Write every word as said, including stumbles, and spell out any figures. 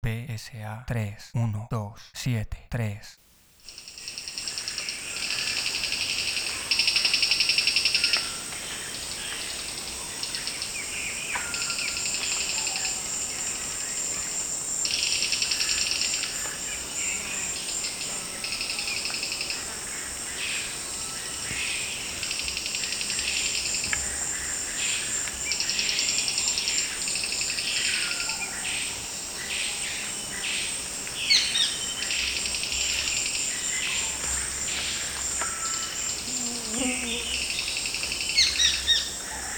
P S A tres uno dos siete tres.